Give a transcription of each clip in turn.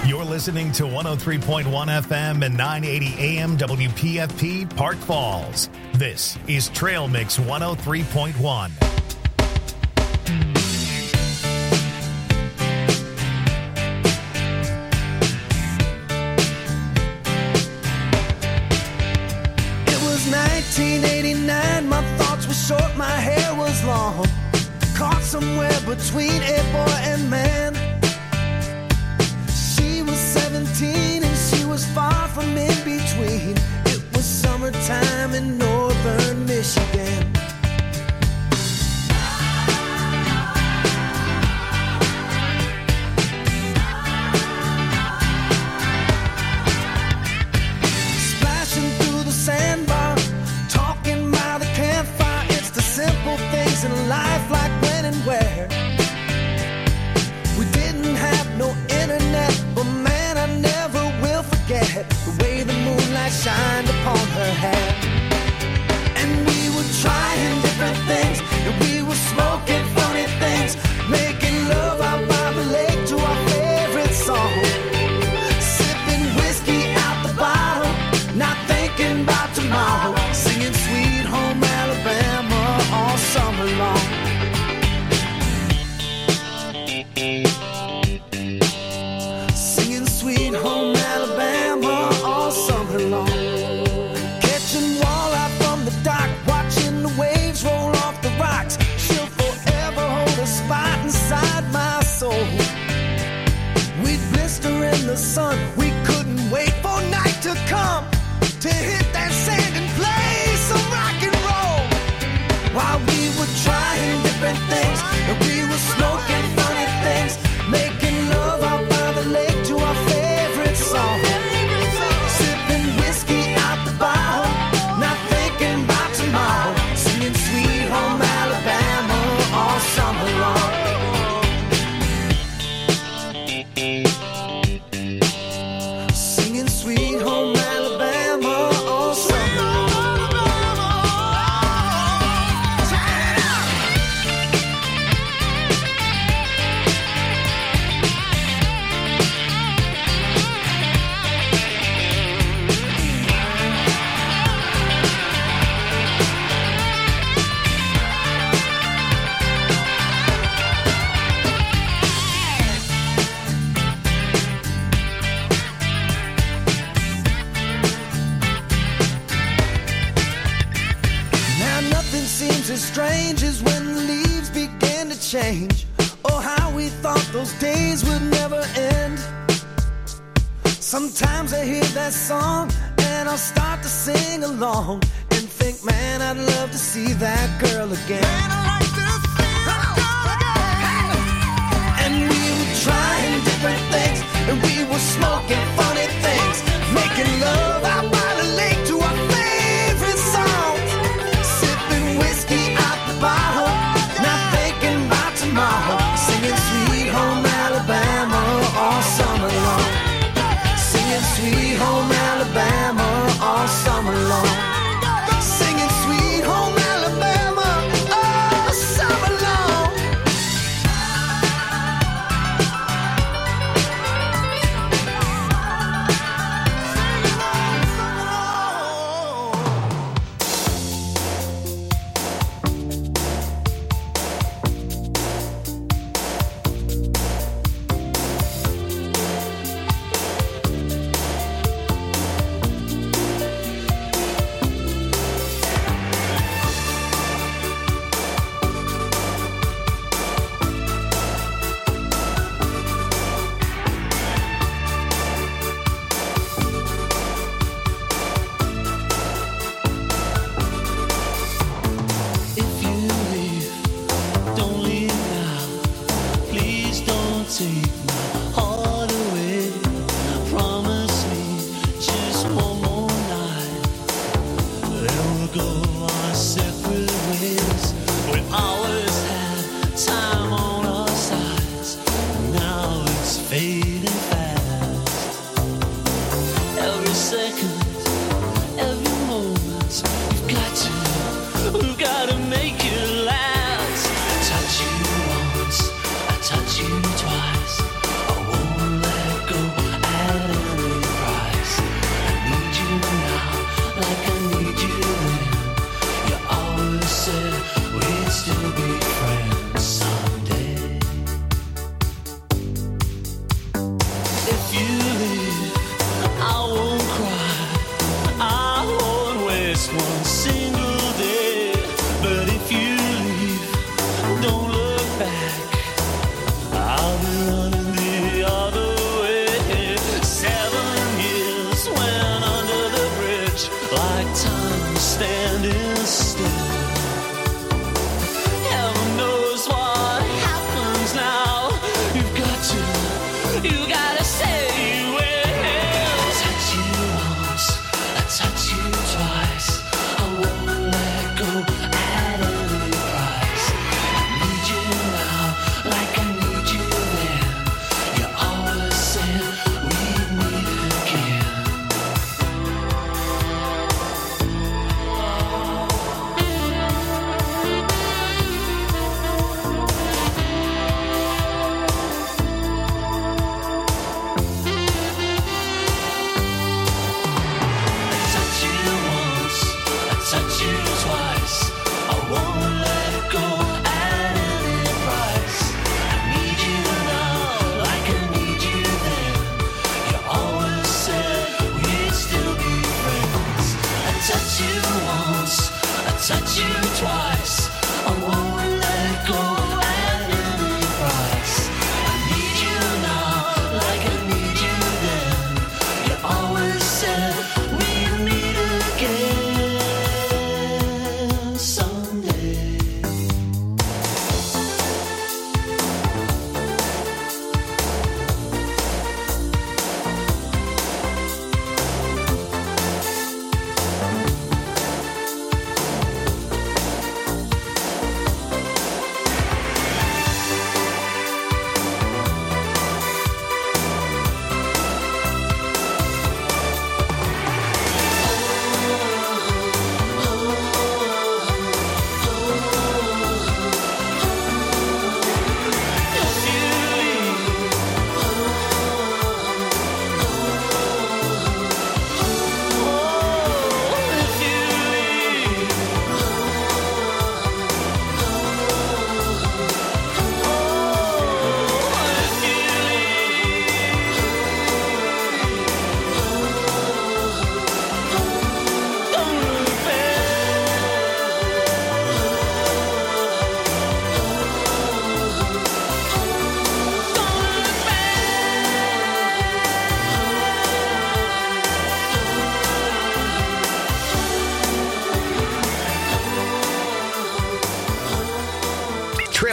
You're listening to 103.1 FM and 980 AM WPFP Park Falls. This is Trail Mix 103.1. It was 1989, my thoughts were short, my hair was long. Caught somewhere between a boy and man. She was 17 and she was far from in between. It was summertime in northern Michigan. Splashing through the sandbar, talking by the campfire. It's the simple things in life, like when and where. We didn't have no internet, but man, I never will forget the way the moonlight shined upon her hair. And we were trying different things, and we were smoking funny things, making love out by the lake to our favorite song. Sipping whiskey out the bottle, not thinking about tomorrow, singing Sweet Home Alabama all summer long. Singing Sweet Home Alabama all summer long. Catching walleye from the dock, watching the waves roll off the rocks. She'll forever hold a spot inside my soul. We'd blister in the sun, we couldn't wait for night to come to hit that sand and play some rock and roll. While we were trying different things, and we were smoking funny things, making love out by the lake to our favorite song. Sipping whiskey out the bottle, not thinking about tomorrow, singing Sweet Home Alabama all summer long. Singing Sweet Home Alabama all summer long. Now nothing seems as strange as when the leaves begin to change. Oh, how we thought those days would never end. Sometimes I hear that song and I'll start to sing along and think, man, I'd love to see that girl again. Man, I'd like to see that girl again. And we were trying different things, and we were smoking funny things, making love out by the lake to our favorite songs. Sipping whiskey out the bottle, not thinking about tomorrow, singing Sweet Home Alabama all summer long. Singing Sweet Home Alabama all summer long. Singing Sweet Home Alabama all summer long.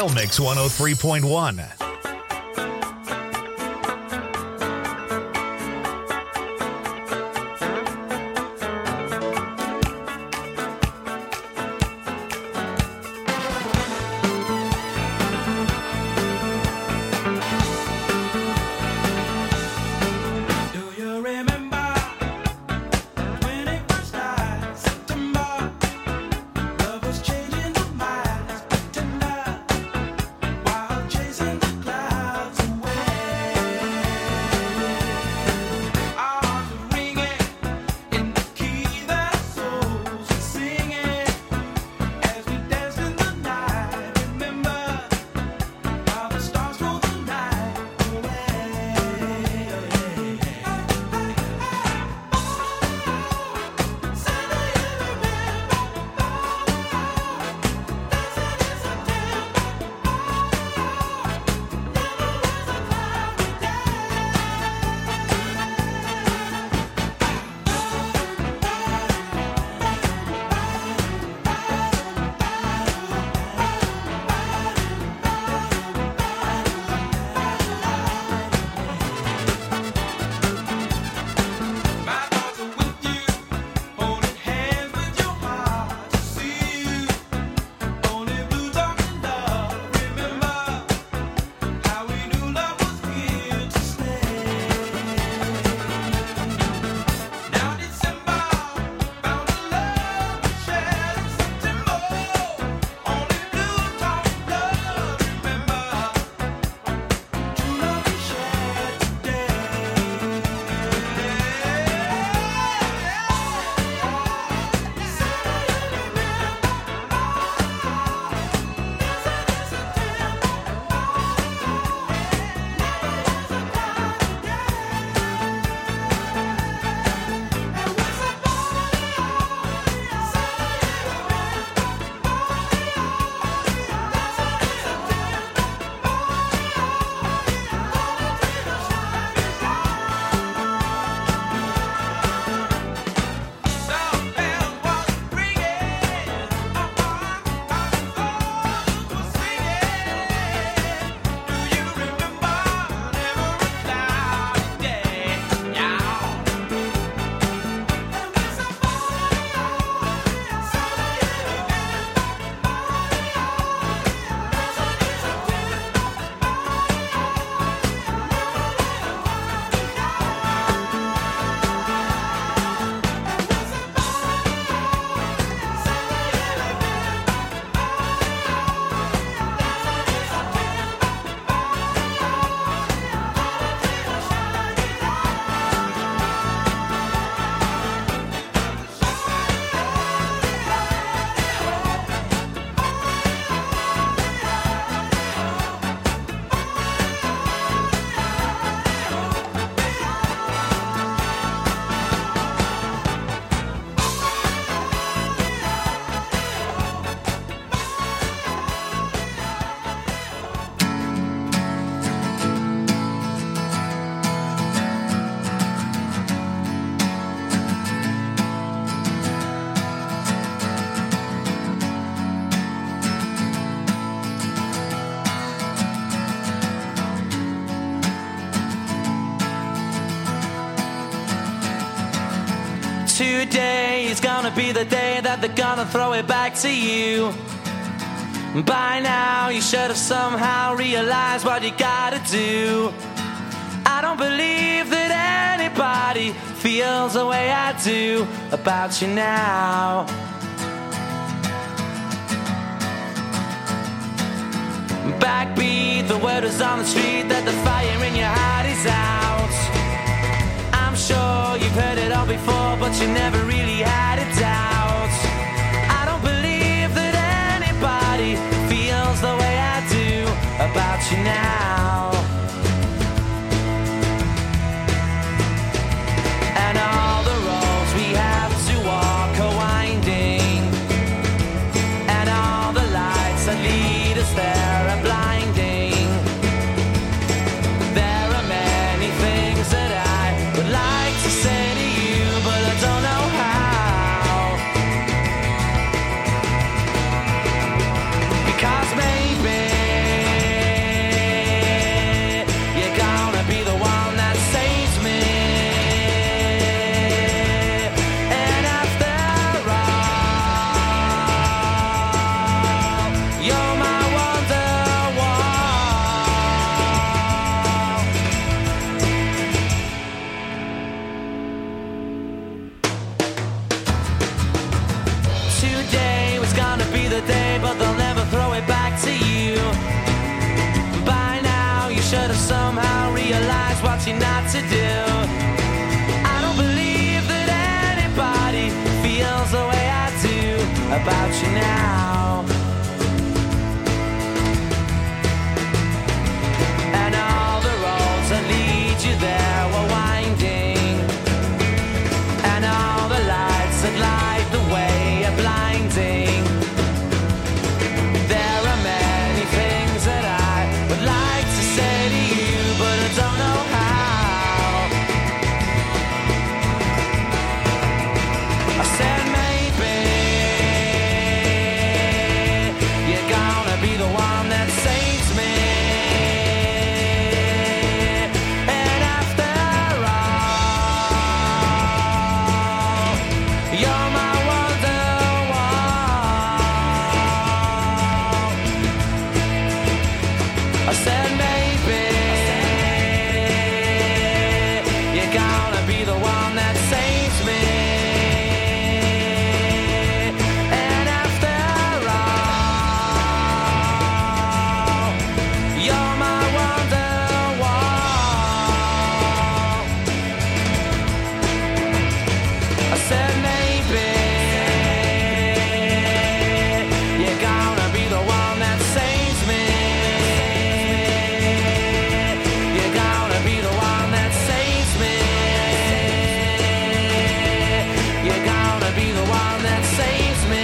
Trail Mix 103.1. Today is gonna be the day that they're gonna throw it back to you. By now you should have somehow realized what you gotta do. I don't believe that anybody feels the way I do about you now. Backbeat, the word is on the street that the fire in your heart is out. I'm sure you've heard it all before, but you never really had a doubt. I don't believe that anybody feels the way I do about you now. And all the roads we have to walk are winding, and all the lights that lead us there are blinding. There are many things that I would like to say to you, but I don't know how. about you now. And all the roads that lead you there were winding, and all the lights that light the way are blinding. There are many things that I would like to say to you, but I don't know how. I said maybe you're gonna be the one that saves me. And after all, you're my Wonderwall. I said maybe you're gonna be the one that saves me. And after all, you're my Wonderwall. I said maybe you're gonna be the one that saves me. You're gonna be the one that saves me. You're gonna be the one that saves me.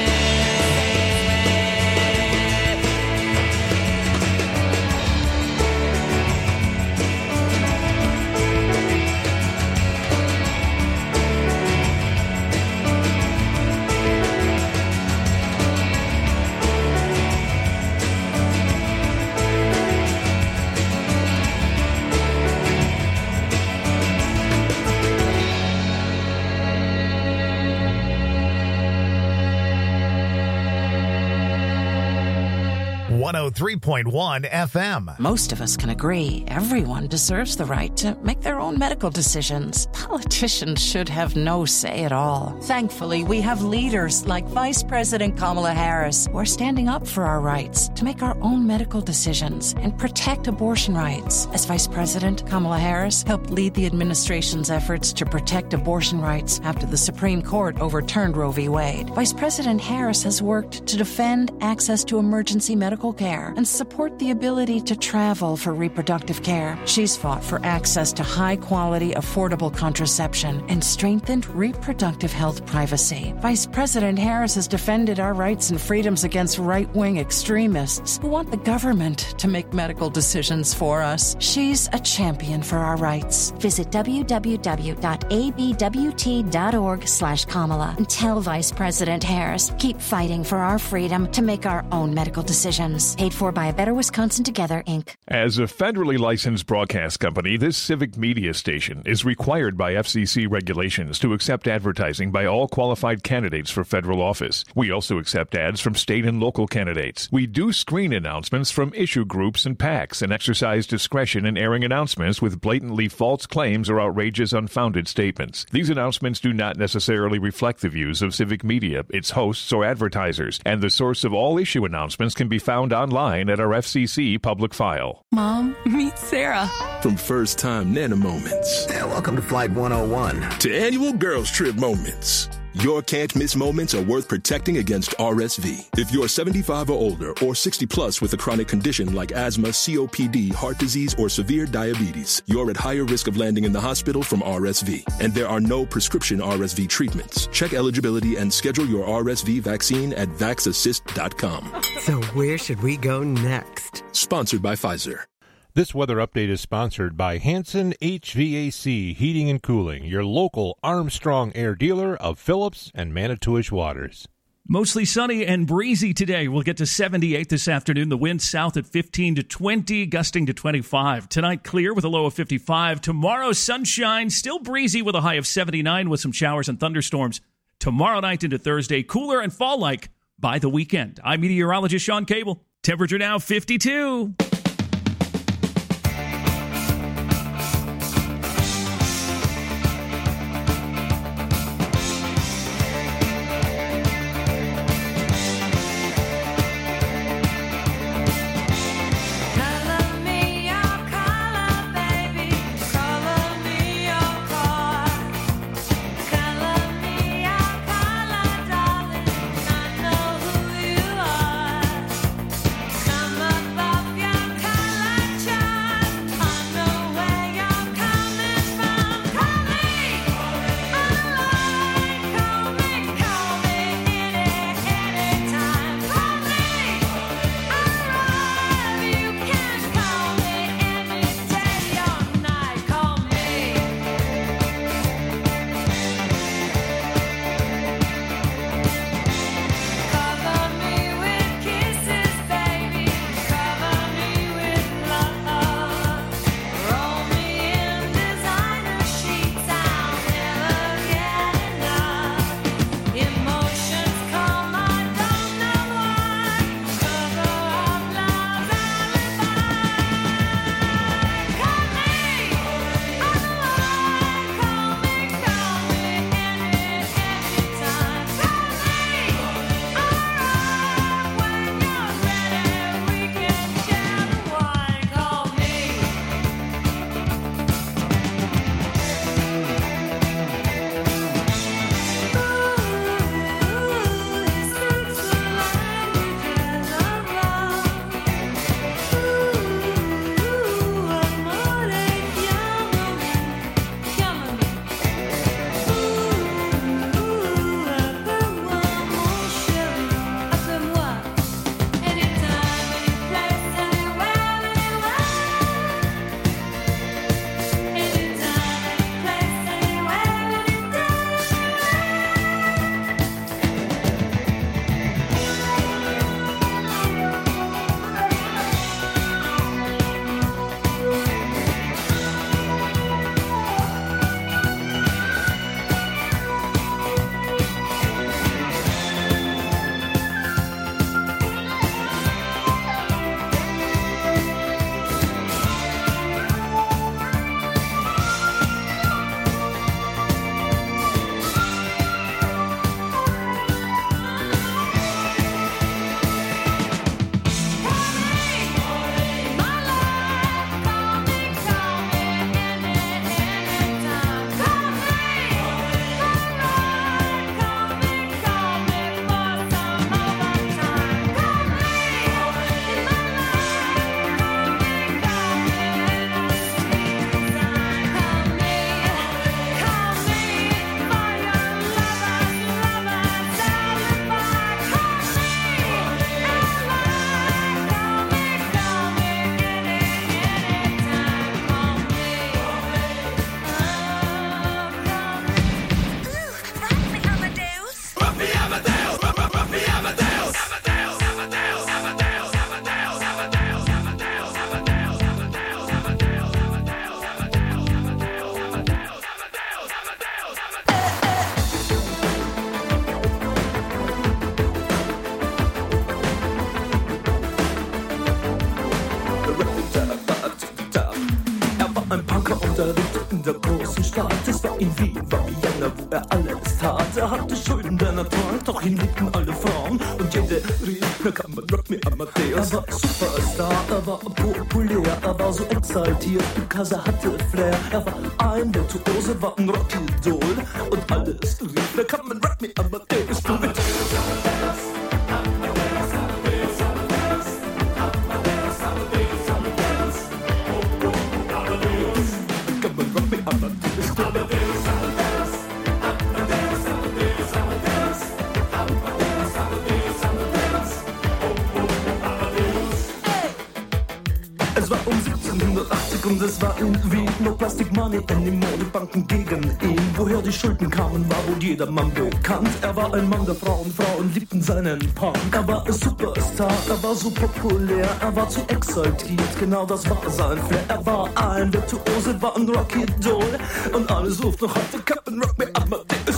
.1 FM. Most of us can agree everyone deserves the right to make their own medical decisions. Politicians should have no say at all. Thankfully, we have leaders like Vice President Kamala Harris who are standing up for our rights to make our own medical decisions and protect abortion rights. As Vice President, Kamala Harris helped lead the administration's efforts to protect abortion rights after the Supreme Court overturned Roe v. Wade. Vice President Harris has worked to defend access to emergency medical care and support the ability to travel for reproductive care. She's fought for access to high-quality, affordable contraception and strengthened reproductive health privacy. Vice President Harris has defended our rights and freedoms against right-wing extremists who want the government to make medical decisions for us. She's a champion for our rights. Visit www.abwt.org/Kamala and tell Vice President Harris, keep fighting for our freedom to make our own medical decisions. Paid for by A Better Wisconsin Together, Inc. As a federally licensed broadcast company, this civic media station is required by FCC regulations to accept advertising by all qualified candidates for federal office. We also accept ads from state and local candidates. We do screen announcements from issue groups and PACs and exercise discretion in airing announcements with blatantly false claims or outrageous, unfounded statements. These announcements do not necessarily reflect the views of civic media, its hosts, or advertisers, and the source of all issue announcements can be found online at our FCC public file. Mom, meet Sarah. From first-time Nana moments. Yeah, welcome to Flight 101. To annual girls trip moments. Your can't-miss moments are worth protecting against RSV. If you're 75 or older or 60 plus with a chronic condition like asthma, COPD, heart disease, or severe diabetes, you're at higher risk of landing in the hospital from RSV. And there are no prescription RSV treatments. Check eligibility and schedule your RSV vaccine at vaxassist.com. So where should we go next? Sponsored by Pfizer. This weather update is sponsored by Hanson HVAC Heating and Cooling, your local Armstrong Air dealer of Phillips and Manitowish Waters. Mostly sunny and breezy today. We'll get to 78 this afternoon. The wind south at 15 to 20, gusting to 25. Tonight, clear with a low of 55. Tomorrow, sunshine, still breezy with a high of 79 with some showers and thunderstorms. Tomorrow night into Thursday, cooler and fall-like by the weekend. I'm meteorologist Sean Cable. Temperature now 52. Color me your color, darling. I know war in Wien, war Vienna, wo er alles tat. Er hatte Schulden, denn er trank, doch ihn liebten alle Frauen. Und jede rief, na kann man Rock Me Amadeus. Er war Superstar, er war populär, er war so exaltiert, because er hatte Flair. Er war ein Virtuose, war ein Rockidol. Und alles rief, na kann man Rock Me Amadeus. Du mit Es war um 1780 und es war in Wien. No Plastic Money anymore, die Banken gegen ihn. Woher die Schulden kamen, war wohl jedermann bekannt. Er war ein Mann der Frauen, Frauen liebten seinen Punk. Er war ein Superstar, er war so populär, er war zu exaltiert, genau das war sein Flair. Er war ein Virtuose, war ein Rockidol. Und alle suchten noch heute Captain Rock Me Amadeus.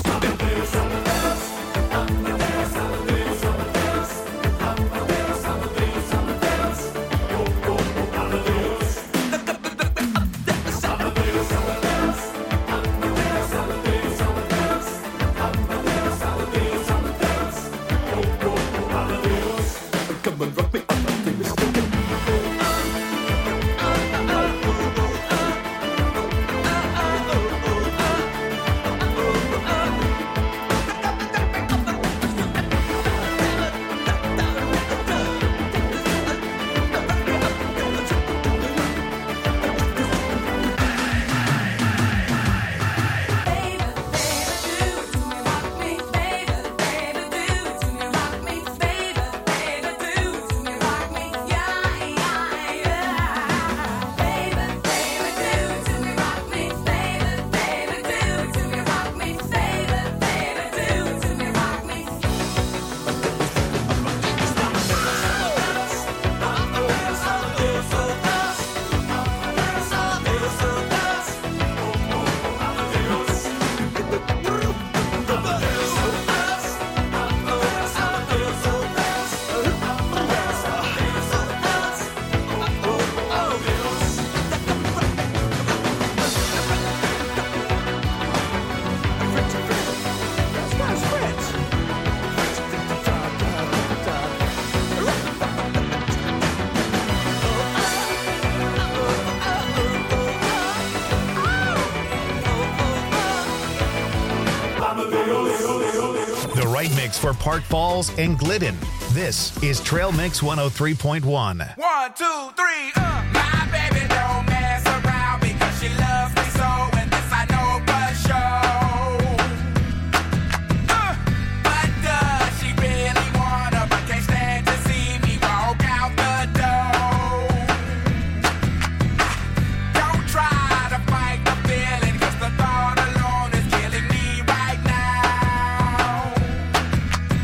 For Park Falls and Glidden. This is Trail Mix 103.1. 1, 2, 3, My baby don't mess around because she loves me so, and this I know for sure. But does she really wanna, but can't stand to see me walk out the door? Don't try to fight the feeling, cause the thought alone is killing me right now.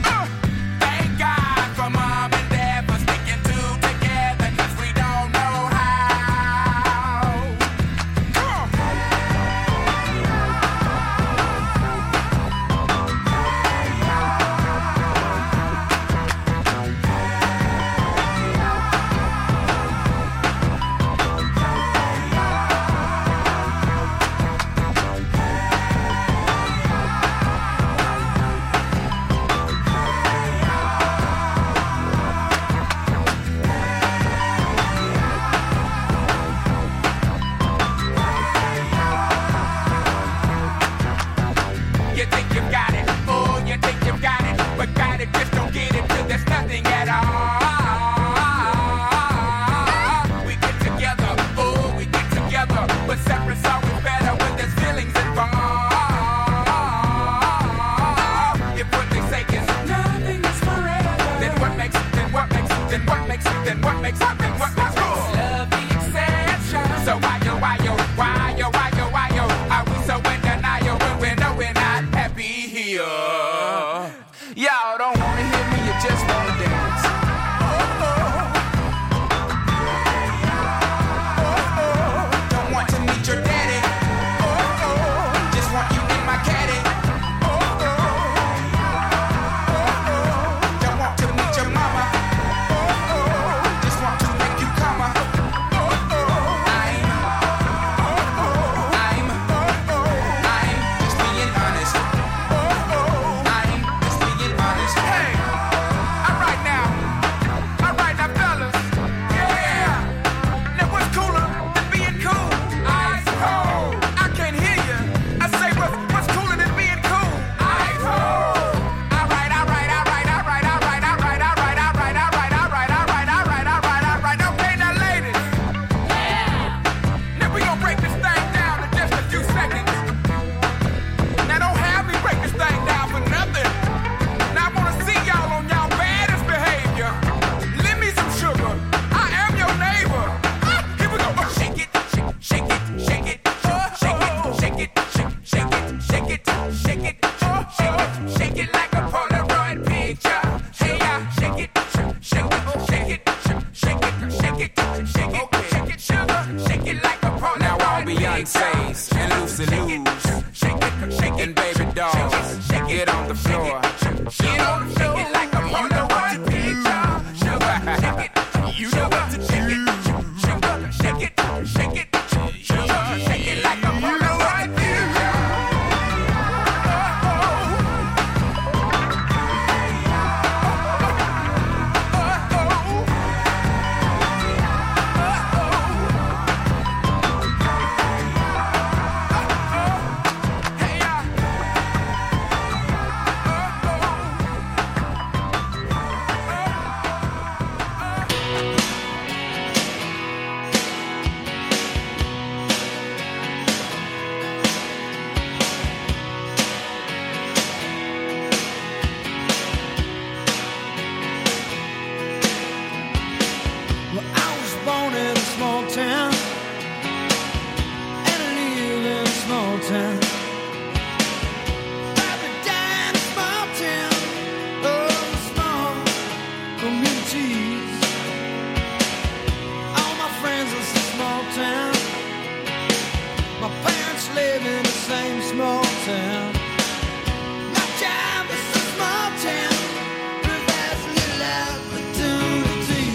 Thank God for mom and dad for sticking two together, cause we don't know shake it, shake it, shake it, shake it like a Polaroid picture. Hey, shake it, shake it, shake it, shake it, shake it, shake it, shake it, sugar, shake it like a Polaroid. Now all Beyonce's and Lucy Lou's and Baby Dolls, get on the floor. Get on the floor like a Polaroid picture. Sugar, shake it, you know what to shake it, sugar, shake it, shake it, sugar, shake it like a Polaroid picture. Well, I was born in a small town, and I live in a small town. Probably die in a small town, oh, small communities. All my friends live in a small town. My parents live in the same small town. My job is a small town, provides little opportunity.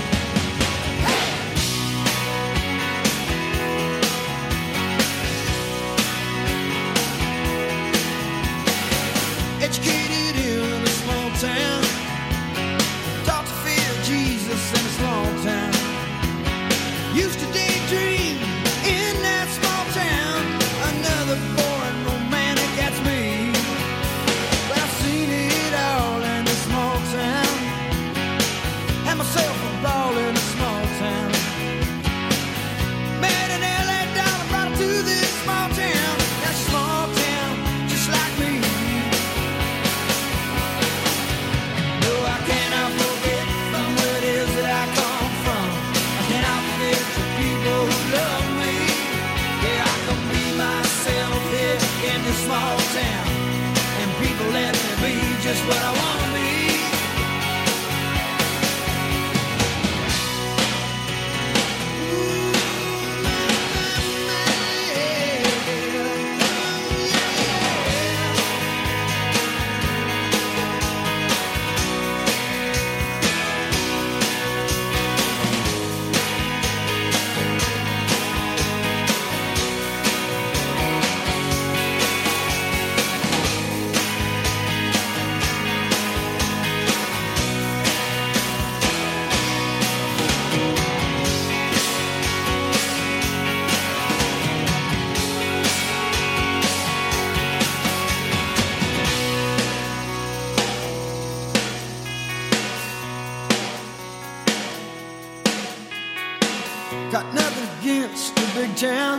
Educated in a small town, taught to fear Jesus in a small town. Used to daydream in that small town. Another boring romantic, that's me. But I've seen it all in a small town. Had myself a ball in a small town. Met an LA dollar, brought him to this small town. That small town, just like me. No, I cannot forget from where it is that I come from. I cannot forget the people who love me. Yeah, I can be myself here in this small town, and people let me be just what I want to be. Got nothing against the big town.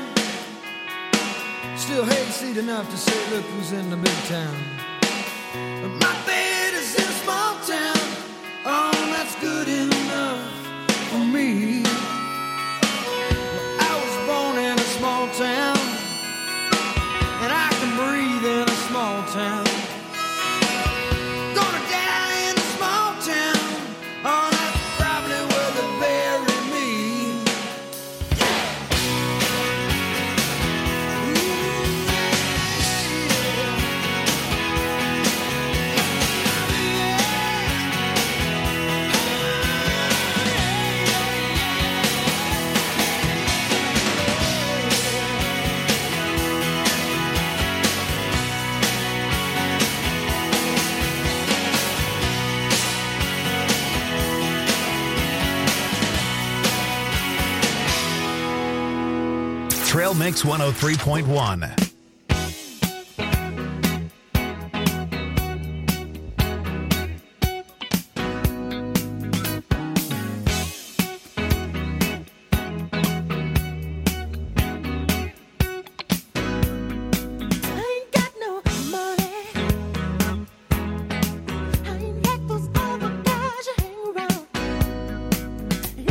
Still hayseed enough to say, look who's in the big town. But my bed is in a small town. Oh, that's good enough for me. Well, I was born in a small town, and I can breathe in a small town. Gonna die in a small town. Oh, that's probably where they bury me. Trail Mix 103.1.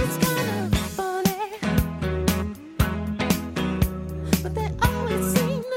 But they always seem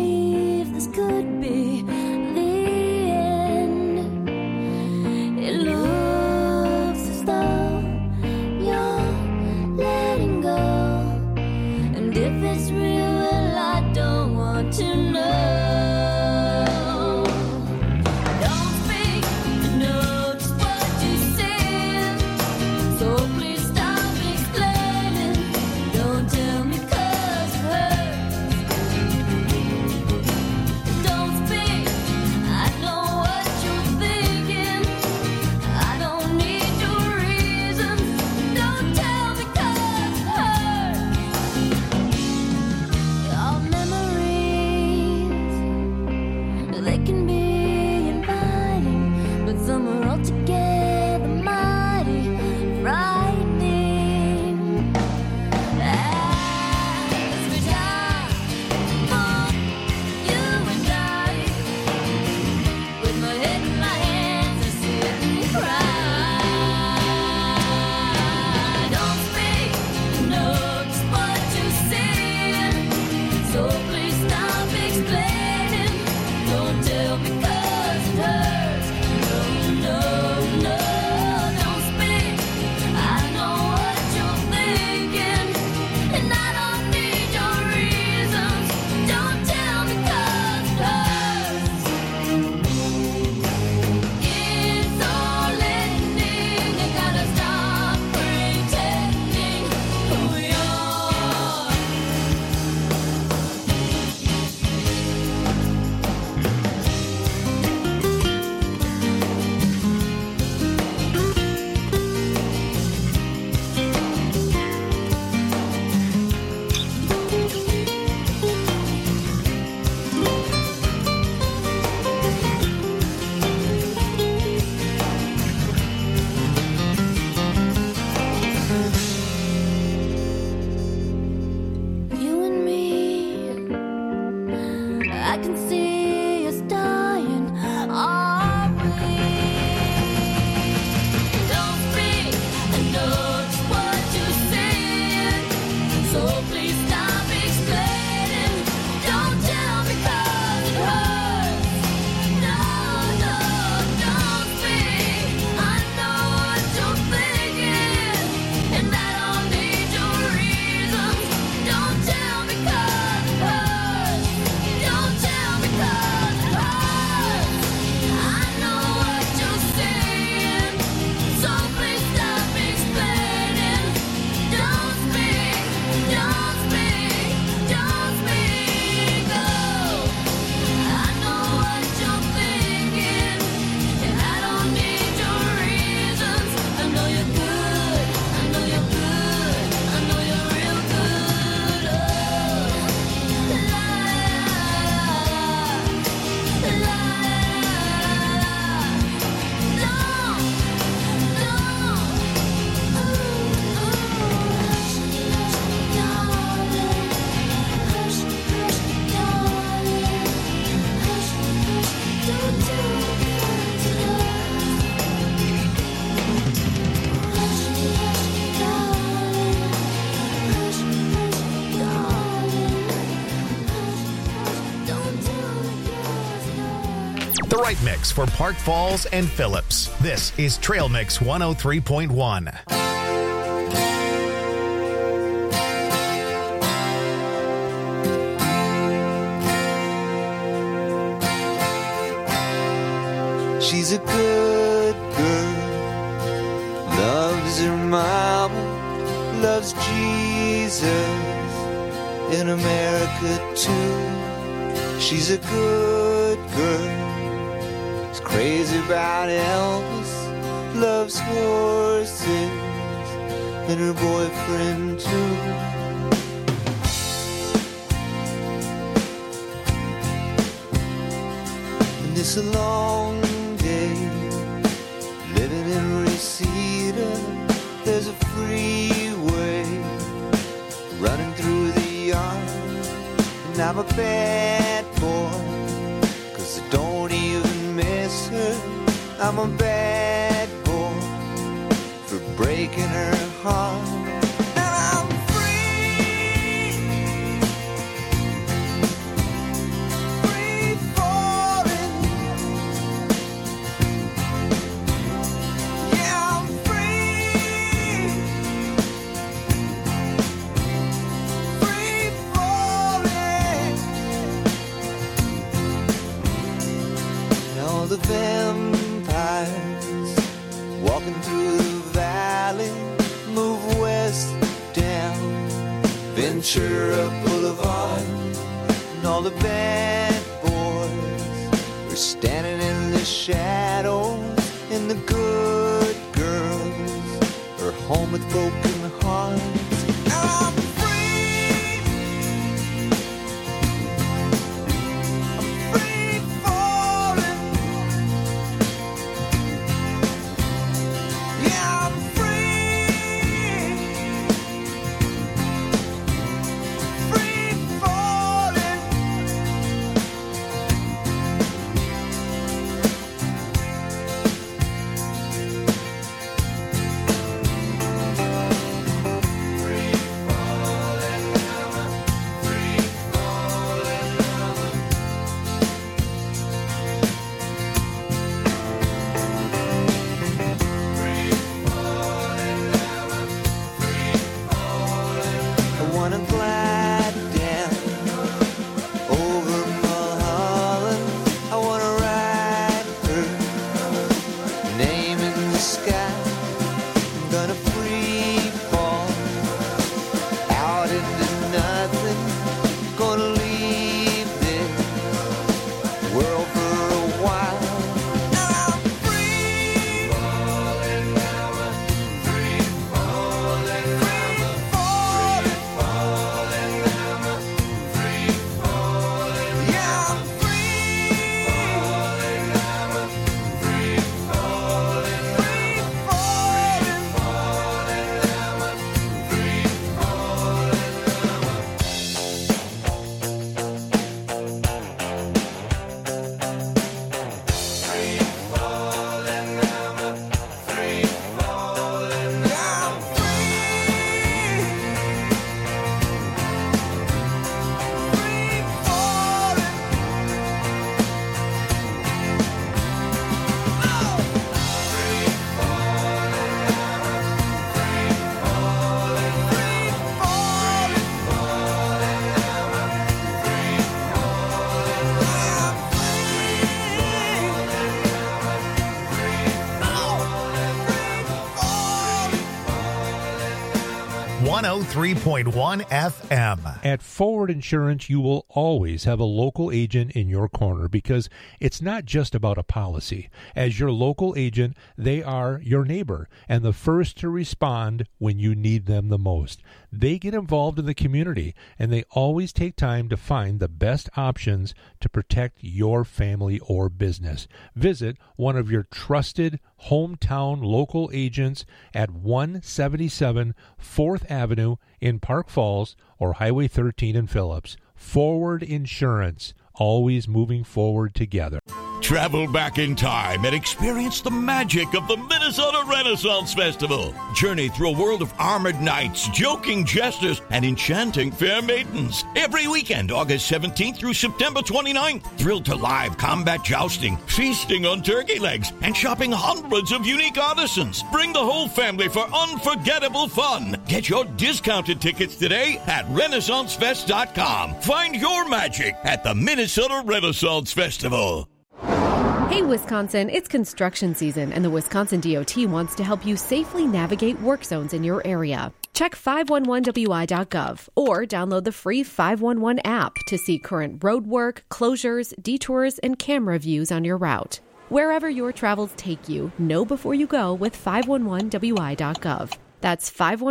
believe this could be the end. It looks as though you're letting go. And if it's real, well, I don't want to know. The right mix for Park Falls and Phillips. This is Trail Mix 103.1. She's a good girl, loves her mama, loves Jesus, in America too. She's a good girl, is crazy about Elvis, loves horses, and her boyfriend too. And it's a long living in Reseda, there's a freeway running through the yard, and I'm a bad boy, 'cause I don't even miss her. I'm a bad boy for breaking her heart. And I'm free, all the vampires walking through the valley move west down Ventura Boulevard, and all the bad boys are standing in the shadows, and the good girls are home with broken hearts. I'm free. I'm free falling. Yeah, I'm free. Free falling. I wanna glide down over Mulholland. I wanna ride her name in the sky. I'm gonna free fall out into nothing. Gonna leave this world for a while. I'm free falling, free falling, free falling, free falling. Yeah, I'm free falling, free falling, free .1 FM. At Forward Insurance, you will always have a local agent in your corner because it's not just about a policy. As your local agent, they are your neighbor and the first to respond when you need them the most. They get involved in the community and they always take time to find the best options to protect your family or business. Visit one of your trusted hometown local agents at 177 4th Avenue in Park Falls or Highway 13 in Phillips. Forward Insurance, always moving forward together. Travel back in time and experience the magic of the Minnesota Renaissance Festival. Journey through a world of armored knights, joking jesters, and enchanting fair maidens. Every weekend, August 17th through September 29th. Thrilled to live combat jousting, feasting on turkey legs, and shopping hundreds of unique artisans. Bring the whole family for unforgettable fun. Get your discounted tickets today at RenaissanceFest.com. Find your magic at the Minnesota Renaissance Festival. Hey, Wisconsin, it's construction season, and the Wisconsin DOT wants to help you safely navigate work zones in your area. Check 511wi.gov or download the free 511 app to see current road work, closures, detours, and camera views on your route. Wherever your travels take you, know before you go with 511wi.gov. That's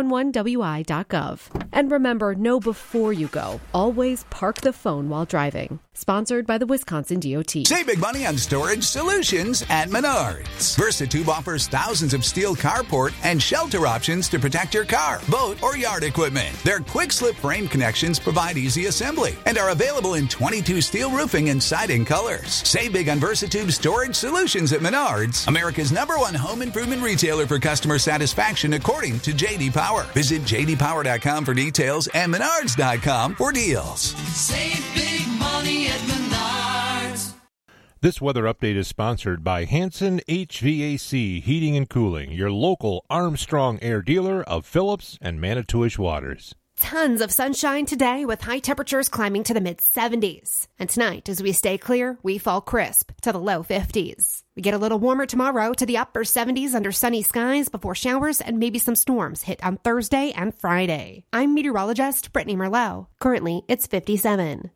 511wi.gov. And remember, know before you go. Always park the phone while driving. Sponsored by the Wisconsin DOT. Save big money on storage solutions at Menards. VersaTube offers thousands of steel carport and shelter options to protect your car, boat, or yard equipment. Their quick slip frame connections provide easy assembly and are available in 22 steel roofing and siding colors. Save big on VersaTube storage solutions at Menards, America's #1 home improvement retailer for customer satisfaction according to J.D. Power. Visit jdpower.com for details and menards.com for deals. Save big money at Menards. This weather update is sponsored by Hanson HVAC Heating and Cooling, your local Armstrong Air dealer of Phillips and Manitowish Waters. Tons of sunshine today with high temperatures climbing to the mid-70s. And tonight, as we stay clear, we fall crisp to the low 50s. We get a little warmer tomorrow to the upper 70s under sunny skies before showers and maybe some storms hit on Thursday and Friday. I'm meteorologist Brittany Merlot. Currently, it's 57.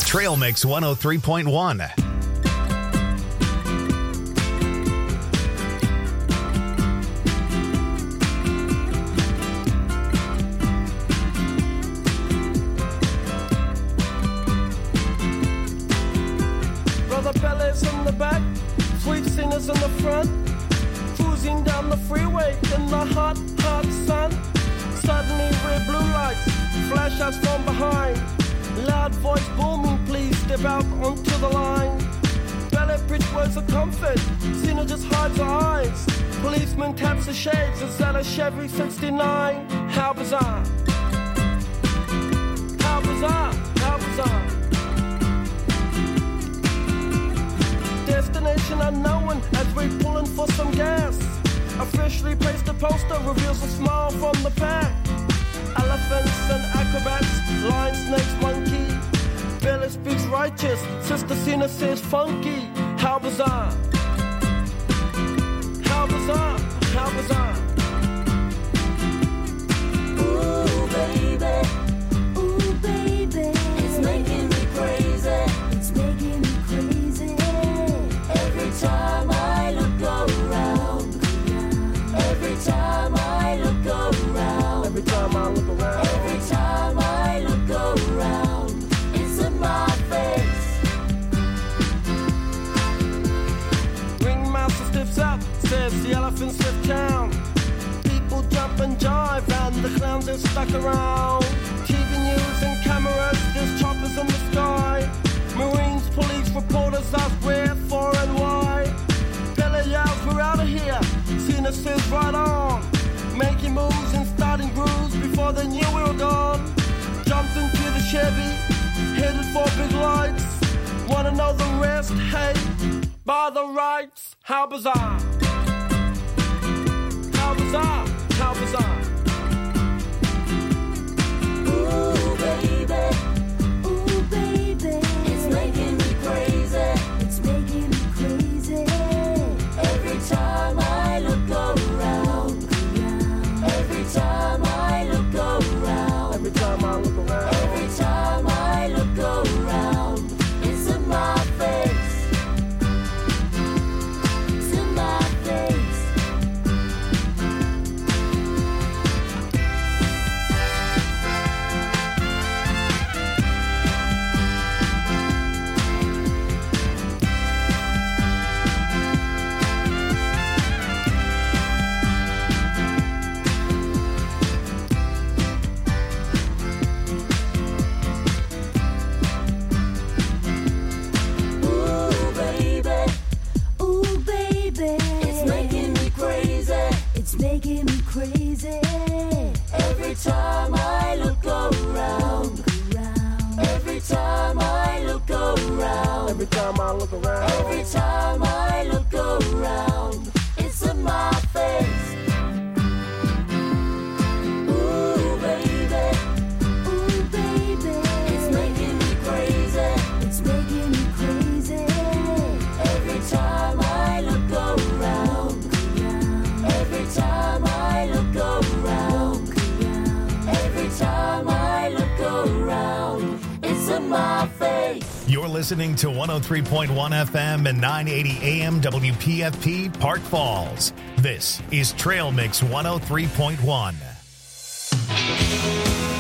Trail Mix 103.1. Brother Bellas in the back, sweet singers in the front, cruising down the freeway in the hot, hot sun. Suddenly red blue lights flash us from behind. Loud voice booming, please step out onto the line. Ballet bridge words of comfort, Cena just hides her eyes. Policeman taps the shades, is that a Chevy 69? How bizarre. How bizarre, how bizarre. Destination unknown as we pulling for some gas. Officially placed a poster reveals a smile from the pack. Elephants and acrobats, lion, snakes, monkey. Billy speaks righteous, Sister Cena says funky. How bizarre. How bizarre, how bizarre. Ooh, baby. Ooh, baby. It's making me crazy. It's making me crazy. Every time I look around. Every time I look around. Every time I look around. Every time I look around. It's in my face. Ringmaster stiffs up, says the elephants lift town. People jump and jive and the clowns are stuck around. TV news and cameras, there's choppers in the sky. Marines, police, reporters ask where, for and why. Billy yells, we're out of here. Cena says right on. Making moves and starting grooves before they knew we were gone. Jumped into the Chevy, headed for big lights. Wanna know the rest? Hey, by the rights. How bizarre. How bizarre, how bizarre. Ooh, baby. Ooh, baby. It's making me crazy. It's making me crazy. Every time I look around. Every time I look around. Every time I look around. Every time I look around. It's in my face. It's in my face. Ooh, baby. Ooh, baby. It's making me crazy. It's making me crazy. Every time I look around. Every time I look around. Every time I look around. Every time I look around. It's in my face. Ooh, baby. Ooh, baby. It's making me crazy. It's making me crazy. Every time I look around. Every time I look around. Every time I look around. It's in my face. You're listening to 103.1 FM and 980 AM WPFP Park Falls. This is Trail Mix 103.1.